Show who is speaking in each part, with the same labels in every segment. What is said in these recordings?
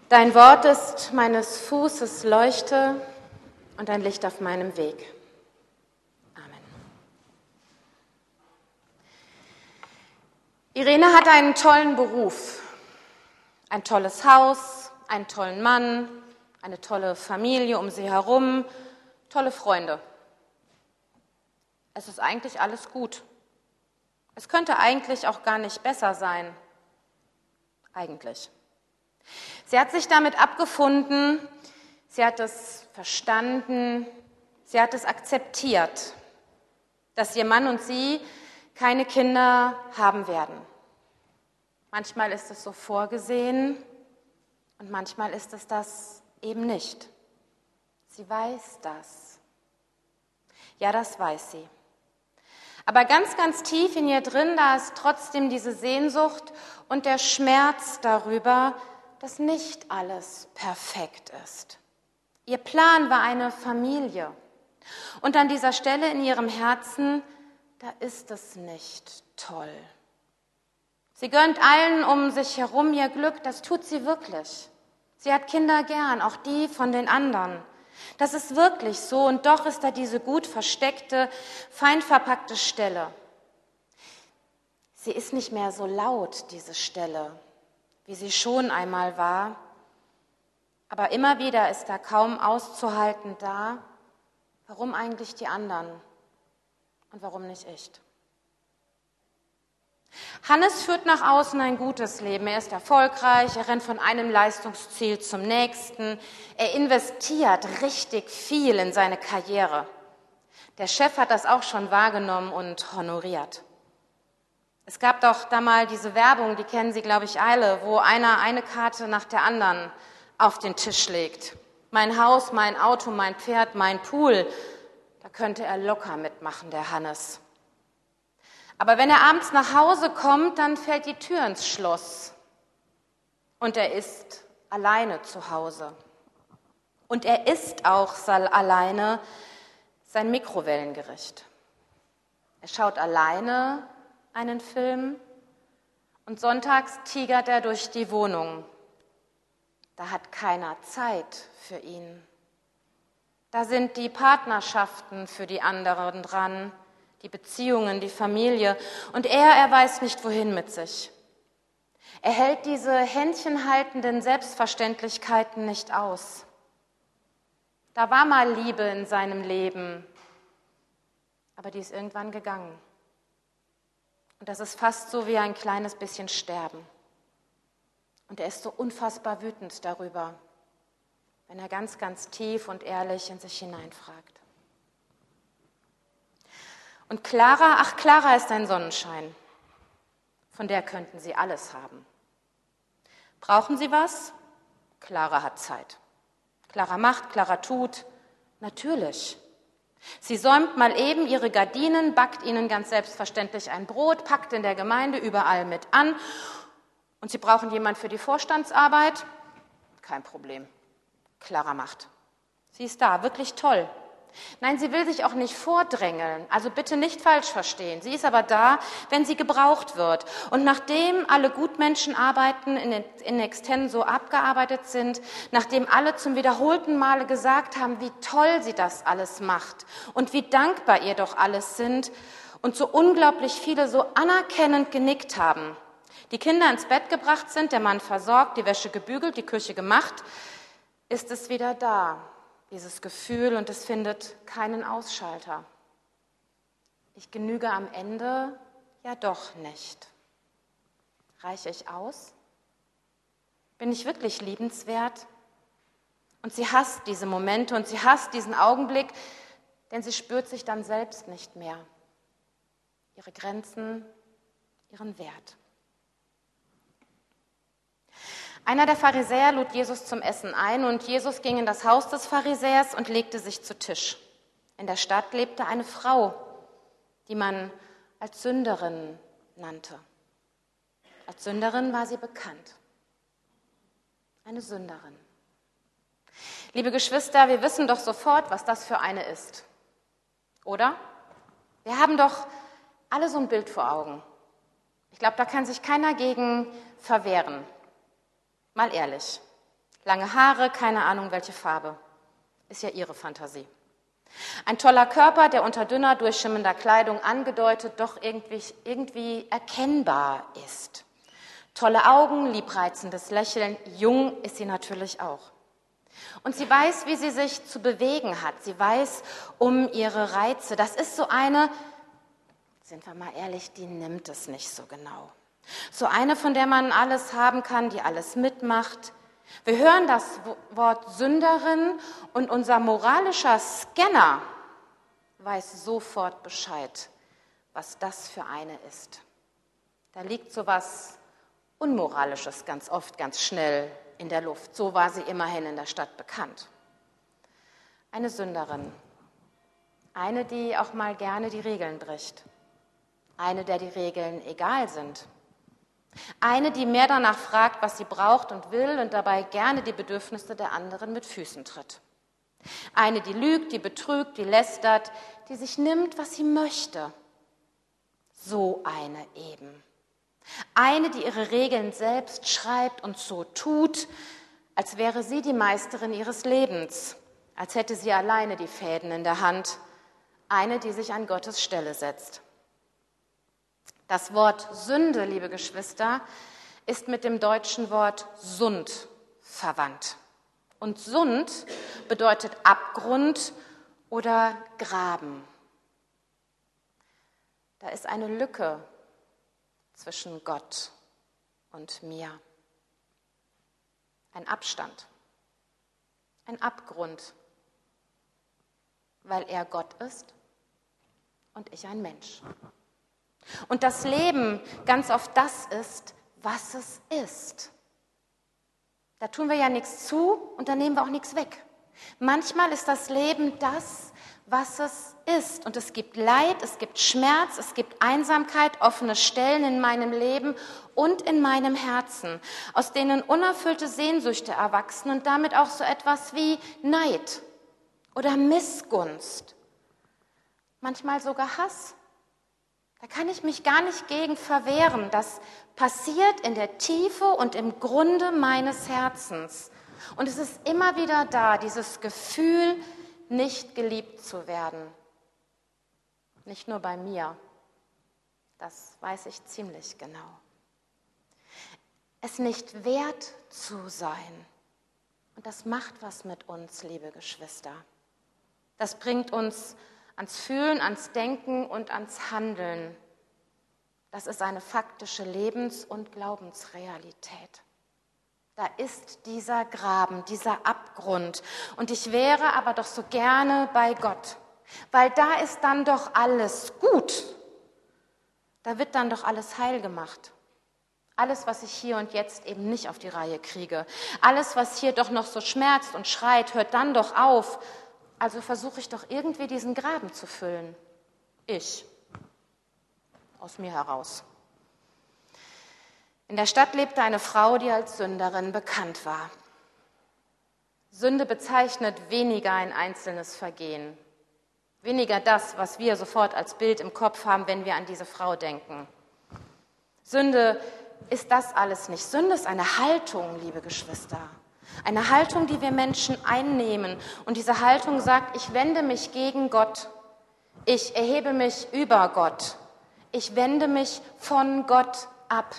Speaker 1: Dein Wort ist meines Fußes Leuchte und ein Licht auf meinem Weg. Amen. Irene hat einen tollen Beruf, ein tolles Haus, einen tollen Mann, eine tolle Familie um sie herum, tolle Freunde. Es ist eigentlich alles gut. Es könnte eigentlich auch gar nicht besser sein. Eigentlich. Sie hat sich damit abgefunden, sie hat es verstanden, sie hat es akzeptiert, dass ihr Mann und sie keine Kinder haben werden. Manchmal ist es so vorgesehen und manchmal ist es das eben nicht. Sie weiß das. Ja, das weiß sie. Aber ganz, ganz tief in ihr drin, da ist trotzdem diese Sehnsucht und der Schmerz darüber, dass nicht alles perfekt ist. Ihr Plan war eine Familie. Und an dieser Stelle in ihrem Herzen, da ist es nicht toll. Sie gönnt allen um sich herum ihr Glück, das tut sie wirklich. Sie hat Kinder gern, auch die von den anderen. Das ist wirklich so und doch ist da diese gut versteckte, fein verpackte Stelle. Sie ist nicht mehr so laut, diese Stelle, wie sie schon einmal war. Aber immer wieder ist da kaum auszuhalten da, warum eigentlich die anderen und warum nicht ich. Hannes führt nach außen ein gutes Leben. Er ist erfolgreich, er rennt von einem Leistungsziel zum nächsten. Er investiert richtig viel in seine Karriere. Der Chef hat das auch schon wahrgenommen und honoriert. Es gab doch da mal diese Werbung, die kennen Sie, glaube ich, alle, wo einer eine Karte nach der anderen auf den Tisch legt. Mein Haus, mein Auto, mein Pferd, mein Pool, da könnte er locker mitmachen, der Hannes. Aber wenn er abends nach Hause kommt, dann fällt die Tür ins Schloss und er ist alleine zu Hause. Und er isst auch alleine sein Mikrowellengericht. Er schaut alleine einen Film und sonntags tigert er durch die Wohnung. Da hat keiner Zeit für ihn. Da sind die Partnerschaften für die anderen dran, die Beziehungen, die Familie. Und er weiß nicht, wohin mit sich. Er hält diese händchenhaltenden Selbstverständlichkeiten nicht aus. Da war mal Liebe in seinem Leben, aber die ist irgendwann gegangen. Und das ist fast so wie ein kleines bisschen Sterben. Und er ist so unfassbar wütend darüber, wenn er ganz, ganz tief und ehrlich in sich hineinfragt. Und Clara ist ein Sonnenschein. Von der könnten Sie alles haben. Brauchen Sie was? Clara hat Zeit. Clara macht, Clara tut. Natürlich. Sie säumt mal eben ihre Gardinen, backt ihnen ganz selbstverständlich ein Brot, packt in der Gemeinde überall mit an. Und Sie brauchen jemand für die Vorstandsarbeit? Kein Problem. Clara macht. Sie ist da, wirklich toll. Nein, sie will sich auch nicht vordrängeln, also bitte nicht falsch verstehen. Sie ist aber da, wenn sie gebraucht wird. Und nachdem alle Gutmenschenarbeiten in Extenso abgearbeitet sind, nachdem alle zum wiederholten Male gesagt haben, wie toll sie das alles macht und wie dankbar ihr doch alles sind und so unglaublich viele so anerkennend genickt haben, die Kinder ins Bett gebracht sind, der Mann versorgt, die Wäsche gebügelt, die Küche gemacht, ist es wieder da. Dieses Gefühl, und es findet keinen Ausschalter. Ich genüge am Ende ja doch nicht. Reiche ich aus? Bin ich wirklich liebenswert? Und sie hasst diese Momente und sie hasst diesen Augenblick, denn sie spürt sich dann selbst nicht mehr. Ihre Grenzen, ihren Wert. Einer der Pharisäer lud Jesus zum Essen ein und Jesus ging in das Haus des Pharisäers und legte sich zu Tisch. In der Stadt lebte eine Frau, die man als Sünderin nannte. Als Sünderin war sie bekannt. Eine Sünderin. Liebe Geschwister, wir wissen doch sofort, was das für eine ist. Oder? Wir haben doch alle so ein Bild vor Augen. Ich glaube, da kann sich keiner gegen verwehren. Mal ehrlich. Lange Haare, keine Ahnung welche Farbe. Ist ja ihre Fantasie. Ein toller Körper, der unter dünner, durchschimmernder Kleidung angedeutet, doch irgendwie erkennbar ist. Tolle Augen, liebreizendes Lächeln, jung ist sie natürlich auch. Und sie weiß, wie sie sich zu bewegen hat. Sie weiß um ihre Reize. Das ist so eine, sind wir mal ehrlich, die nimmt es nicht so genau. So eine, von der man alles haben kann, die alles mitmacht. Wir hören das Wort Sünderin und unser moralischer Scanner weiß sofort Bescheid, was das für eine ist. Da liegt sowas Unmoralisches ganz oft, ganz schnell in der Luft. So war sie immerhin in der Stadt bekannt. Eine Sünderin. Eine, die auch mal gerne die Regeln bricht. Eine, der die Regeln egal sind. Eine, die mehr danach fragt, was sie braucht und will und dabei gerne die Bedürfnisse der anderen mit Füßen tritt. Eine, die lügt, die betrügt, die lästert, die sich nimmt, was sie möchte. So eine eben. Eine, die ihre Regeln selbst schreibt und so tut, als wäre sie die Meisterin ihres Lebens, als hätte sie alleine die Fäden in der Hand. Eine, die sich an Gottes Stelle setzt. Das Wort Sünde, liebe Geschwister, ist mit dem deutschen Wort Sund verwandt. Und Sund bedeutet Abgrund oder Graben. Da ist eine Lücke zwischen Gott und mir. Ein Abstand, ein Abgrund, weil er Gott ist und ich ein Mensch. Und das Leben ganz oft das ist, was es ist. Da tun wir ja nichts zu und da nehmen wir auch nichts weg. Manchmal ist das Leben das, was es ist. Und es gibt Leid, es gibt Schmerz, es gibt Einsamkeit, offene Stellen in meinem Leben und in meinem Herzen, aus denen unerfüllte Sehnsüchte erwachsen und damit auch so etwas wie Neid oder Missgunst. Manchmal sogar Hass. Da kann ich mich gar nicht gegen verwehren. Das passiert in der Tiefe und im Grunde meines Herzens. Und es ist immer wieder da, dieses Gefühl, nicht geliebt zu werden. Nicht nur bei mir. Das weiß ich ziemlich genau. Es nicht wert zu sein. Und das macht was mit uns, liebe Geschwister. Das bringt uns ans Fühlen, ans Denken und ans Handeln. Das ist eine faktische Lebens- und Glaubensrealität. Da ist dieser Graben, dieser Abgrund. Und ich wäre aber doch so gerne bei Gott, weil da ist dann doch alles gut. Da wird dann doch alles heil gemacht. Alles, was ich hier und jetzt eben nicht auf die Reihe kriege. Alles, was hier doch noch so schmerzt und schreit, hört dann doch auf. Also versuche ich doch irgendwie diesen Graben zu füllen. Ich. Aus mir heraus. In der Stadt lebte eine Frau, die als Sünderin bekannt war. Sünde bezeichnet weniger ein einzelnes Vergehen. Weniger das, was wir sofort als Bild im Kopf haben, wenn wir an diese Frau denken. Sünde ist das alles nicht. Sünde ist eine Haltung, liebe Geschwister. Eine Haltung, die wir Menschen einnehmen. Und diese Haltung sagt, ich wende mich gegen Gott. Ich erhebe mich über Gott. Ich wende mich von Gott ab.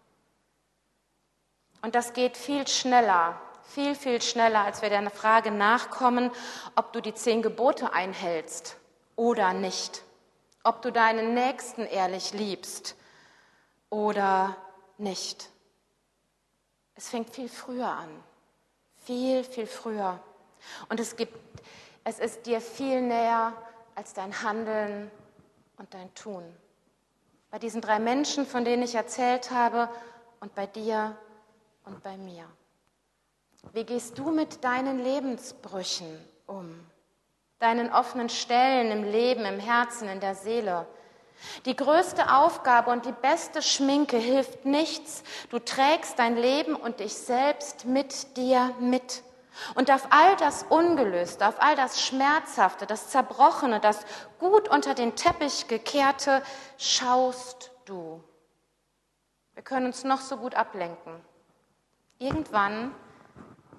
Speaker 1: Und das geht viel schneller, viel schneller, als wir der Frage nachkommen, ob du die 10 Gebote einhältst oder nicht. Ob du deinen Nächsten ehrlich liebst oder nicht. Es fängt viel früher an. Viel früher. Und es ist dir viel näher als dein Handeln und dein Tun. Bei diesen 3 Menschen, von denen ich erzählt habe, und bei dir und bei mir. Wie gehst du mit deinen Lebensbrüchen um? Deinen offenen Stellen im Leben, im Herzen, in der Seele? Die größte Aufgabe und die beste Schminke hilft nichts. Du trägst dein Leben und dich selbst mit dir mit. Und auf all das Ungelöste, auf all das Schmerzhafte, das Zerbrochene, das gut unter den Teppich gekehrte, schaust du. Wir können uns noch so gut ablenken. Irgendwann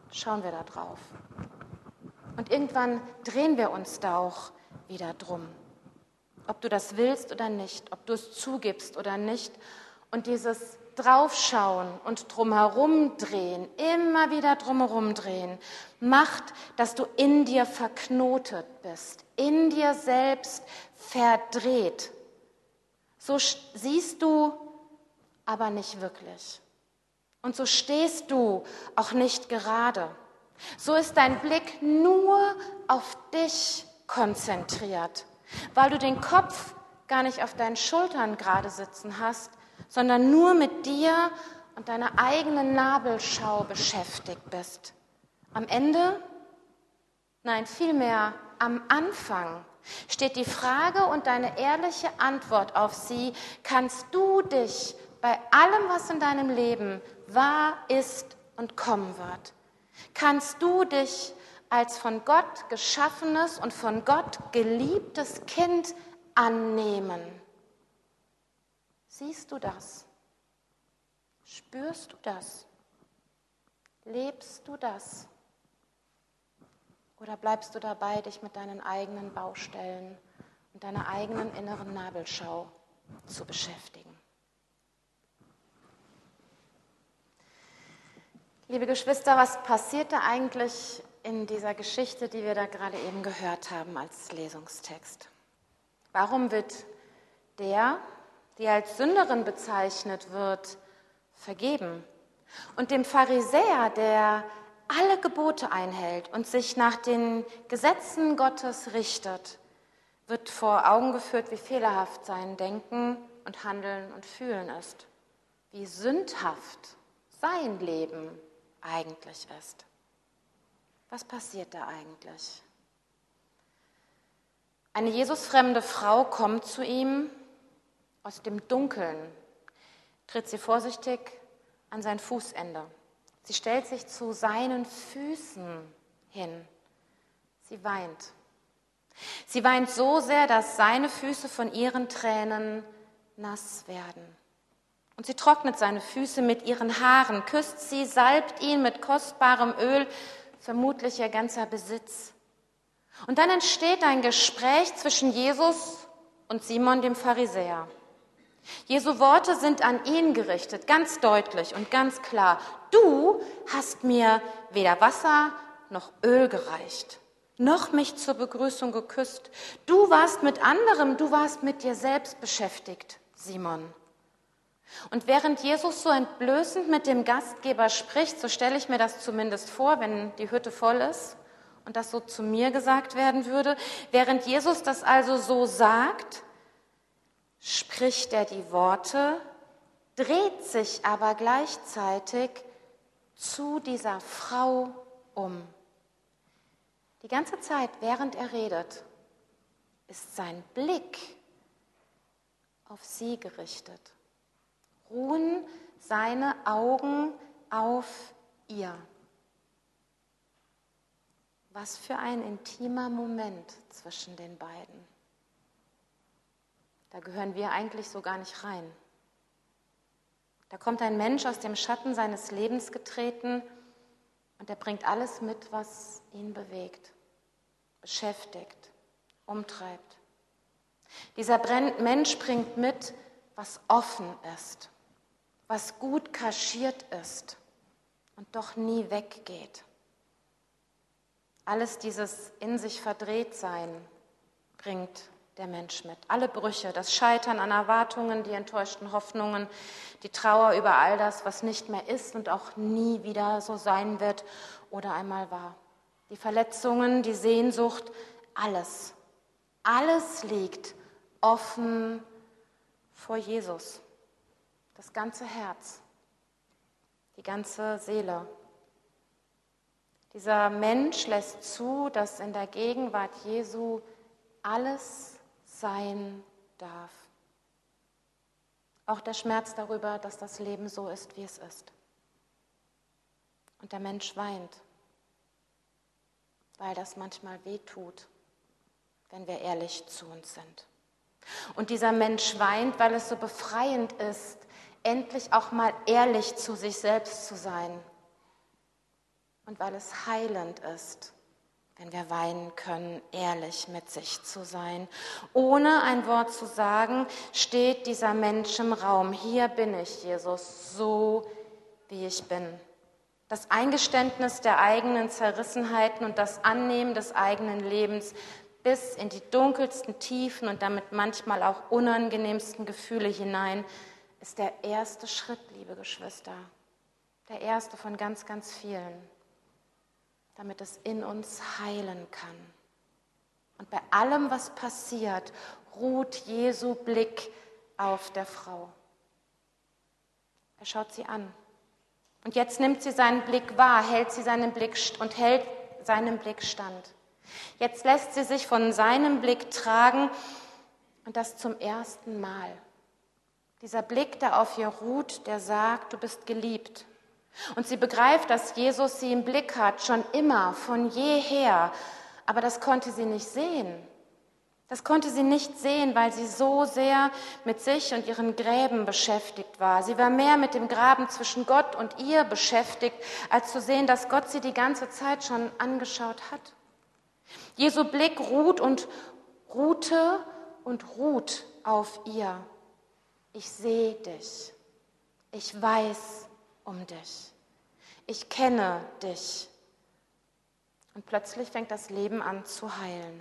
Speaker 1: schauen wir da drauf. Und irgendwann drehen wir uns da auch wieder drum. Ob du das willst oder nicht, ob du es zugibst oder nicht. Und dieses Draufschauen und drumherum drehen, immer wieder drumherum drehen, macht, dass du in dir verknotet bist, in dir selbst verdreht. So siehst du, aber nicht wirklich. Und so stehst du auch nicht gerade. So ist dein Blick nur auf dich konzentriert, weil du den Kopf gar nicht auf deinen Schultern gerade sitzen hast, sondern nur mit dir und deiner eigenen Nabelschau beschäftigt bist. Am Ende, nein, vielmehr am Anfang steht die Frage und deine ehrliche Antwort auf sie: Kannst du dich bei allem, was in deinem Leben wahr ist und kommen wird, kannst du dich als von Gott geschaffenes und von Gott geliebtes Kind annehmen? Siehst du das? Spürst du das? Lebst du das? Oder bleibst du dabei, dich mit deinen eigenen Baustellen und deiner eigenen inneren Nabelschau zu beschäftigen? Liebe Geschwister, was passierte eigentlich in dieser Geschichte, die wir da gerade eben gehört haben als Lesungstext? Warum wird der, die als Sünderin bezeichnet wird, vergeben? Und dem Pharisäer, der alle Gebote einhält und sich nach den Gesetzen Gottes richtet, wird vor Augen geführt, wie fehlerhaft sein Denken und Handeln und Fühlen ist, wie sündhaft sein Leben eigentlich ist. Was passiert da eigentlich? Eine Jesusfremde Frau kommt zu ihm aus dem Dunkeln, tritt sie vorsichtig an sein Fußende. Sie stellt sich zu seinen Füßen hin. Sie weint. Sie weint so sehr, dass seine Füße von ihren Tränen nass werden. Und sie trocknet seine Füße mit ihren Haaren, küsst sie, salbt ihn mit kostbarem Öl, vermutlich ihr ganzer Besitz. Und dann entsteht ein Gespräch zwischen Jesus und Simon, dem Pharisäer. Jesu Worte sind an ihn gerichtet, ganz deutlich und ganz klar. Du hast mir weder Wasser noch Öl gereicht, noch mich zur Begrüßung geküsst. Du warst mit anderem, du warst mit dir selbst beschäftigt, Simon. Und während Jesus so entblößend mit dem Gastgeber spricht, so stelle ich mir das zumindest vor, wenn die Hütte voll ist und das so zu mir gesagt werden würde, während Jesus das also so sagt, spricht er die Worte, dreht sich aber gleichzeitig zu dieser Frau um. Die ganze Zeit, während er redet, ist sein Blick auf sie gerichtet. Ruhen seine Augen auf ihr. Was für ein intimer Moment zwischen den beiden. Da gehören wir eigentlich so gar nicht rein. Da kommt ein Mensch aus dem Schatten seines Lebens getreten und er bringt alles mit, was ihn bewegt, beschäftigt, umtreibt. Dieser Mensch bringt mit, was offen ist, was gut kaschiert ist und doch nie weggeht. Alles dieses in sich Verdrehtsein bringt der Mensch mit. Alle Brüche, das Scheitern an Erwartungen, die enttäuschten Hoffnungen, die Trauer über all das, was nicht mehr ist und auch nie wieder so sein wird oder einmal war. Die Verletzungen, die Sehnsucht, alles. Alles liegt offen vor Jesus. Das ganze Herz, die ganze Seele. Dieser Mensch lässt zu, dass in der Gegenwart Jesu alles sein darf. Auch der Schmerz darüber, dass das Leben so ist, wie es ist. Und der Mensch weint, weil das manchmal wehtut, wenn wir ehrlich zu uns sind. Und dieser Mensch weint, weil es so befreiend ist, endlich auch mal ehrlich zu sich selbst zu sein und weil es heilend ist, wenn wir weinen können, ehrlich mit sich zu sein. Ohne ein Wort zu sagen, steht dieser Mensch im Raum. Hier bin ich, Jesus, so wie ich bin. Das Eingeständnis der eigenen Zerrissenheiten und das Annehmen des eigenen Lebens bis in die dunkelsten Tiefen und damit manchmal auch unangenehmsten Gefühle hinein, ist der erste Schritt, liebe Geschwister. Der erste von ganz, ganz vielen, damit es in uns heilen kann. Und bei allem, was passiert, ruht Jesu Blick auf der Frau. Er schaut sie an. Und jetzt nimmt sie seinen Blick wahr, hält seinen Blick stand. Jetzt lässt sie sich von seinem Blick tragen und das zum ersten Mal. Dieser Blick, der auf ihr ruht, der sagt, du bist geliebt. Und sie begreift, dass Jesus sie im Blick hat, schon immer, von jeher. Aber das konnte sie nicht sehen. Das konnte sie nicht sehen, weil sie so sehr mit sich und ihren Gräben beschäftigt war. Sie war mehr mit dem Graben zwischen Gott und ihr beschäftigt, als zu sehen, dass Gott sie die ganze Zeit schon angeschaut hat. Jesu Blick ruhte und ruht auf ihr. Ich sehe dich. Ich weiß um dich. Ich kenne dich. Und plötzlich fängt das Leben an zu heilen.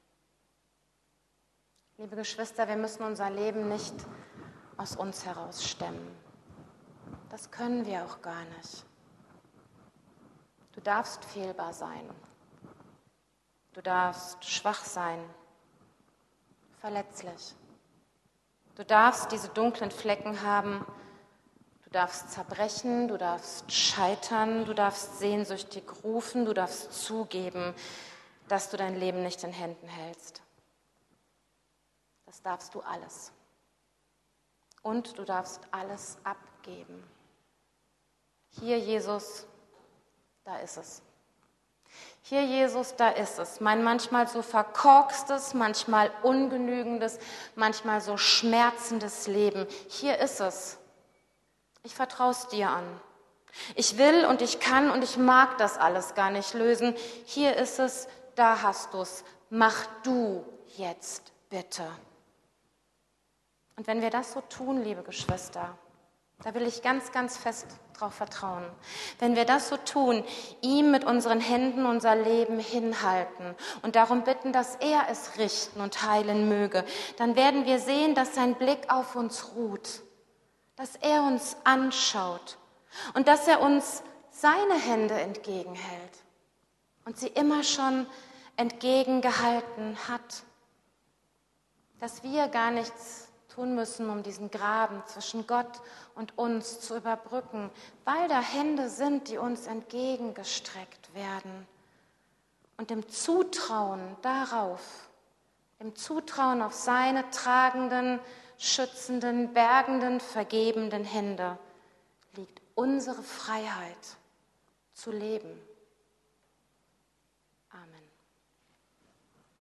Speaker 1: Liebe Geschwister, wir müssen unser Leben nicht aus uns heraus stemmen. Das können wir auch gar nicht. Du darfst fehlbar sein. Du darfst schwach sein, verletzlich. Du darfst diese dunklen Flecken haben. Du darfst zerbrechen, du darfst scheitern, du darfst sehnsüchtig rufen, du darfst zugeben, dass du dein Leben nicht in Händen hältst. Das darfst du alles. Und du darfst alles abgeben. Hier, Jesus, da ist es. Hier, Jesus, da ist es. Mein manchmal so verkorkstes, manchmal ungenügendes, manchmal so schmerzendes Leben. Hier ist es. Ich vertraue es dir an. Ich will und ich kann und ich mag das alles gar nicht lösen. Hier ist es, da hast du es. Mach du jetzt bitte. Und wenn wir das so tun, liebe Geschwister, da will ich ganz, ganz fest drauf vertrauen. Wenn wir das so tun, ihm mit unseren Händen unser Leben hinhalten und darum bitten, dass er es richten und heilen möge, dann werden wir sehen, dass sein Blick auf uns ruht, dass er uns anschaut und dass er uns seine Hände entgegenhält und sie immer schon entgegengehalten hat, dass wir gar nichts tun müssen, um diesen Graben zwischen Gott und uns zu überbrücken, weil da Hände sind, die uns entgegengestreckt werden. Und im Zutrauen darauf, im Zutrauen auf seine tragenden, schützenden, bergenden, vergebenden Hände liegt unsere Freiheit zu leben. Amen.